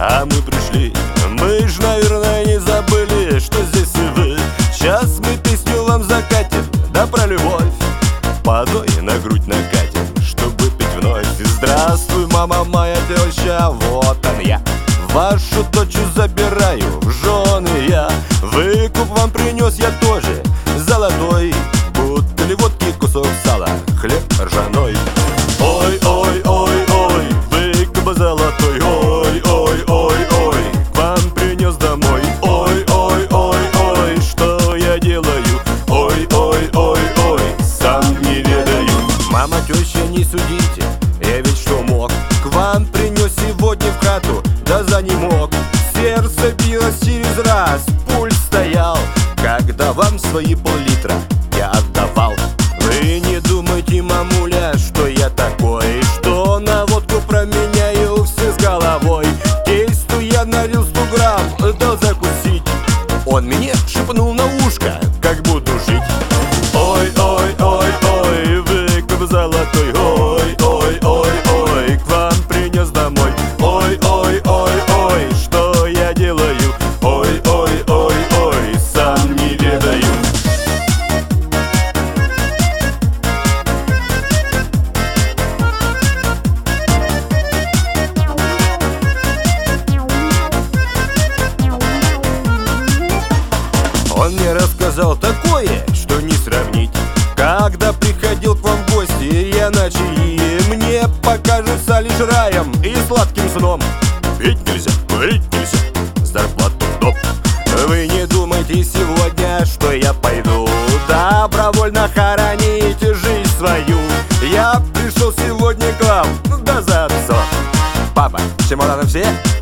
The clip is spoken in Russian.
а мы пришли. Мы ж, наверное, не забыли, что здесь и вы. Сейчас мы песню вам закатим, да про любовь. Водой на грудь накатим, чтобы пить вновь. Здравствуй, мама моя теща, вот он я. Вашу дочь забираю в жены я. Выкуп вам принес я тоже золотой. Бутыль водки, кусок сала, хлеб ржаной. Ой, ой, ой, ой, выкуп золотой. Ой, ой, ой, ой, к вам принес домой. Ой, ой, ой, ой, что я делаю? Ой, ой, ой, ой, сам не ведаю. Мама, теща, не судите, я ведь что мог. К вам принес сегодня в хату, да за не мог. Сердце билось через раз, пульс стоял, когда вам свои пол-литра я отдавал. Вы не думайте, мамуля, что я такой, что на водку променяю все с головой. Тесту я налил 100 грамм, дал закусить. Он мне шепнул на ушко, как буду жить. Ой, ой, ой, ой, выкуп золотой. Ой, ой, ой, ой, к вам принес домой. Ой, ой, ой, ой, что я делаю? Ой, ой, ой, ой, сам не ведаю. Он мне рассказал такое, что не сравнить. Когда приходил к вам в гости, я на чаи, мне покажется лишь раем и сладким сном. Пить нельзя, курить нельзя, зарплату доп. Вы не думайте сегодня, что я пойду добровольно хоронить жизнь свою. Я пришел сегодня к вам, да за отцом. Папа, чемоданы все?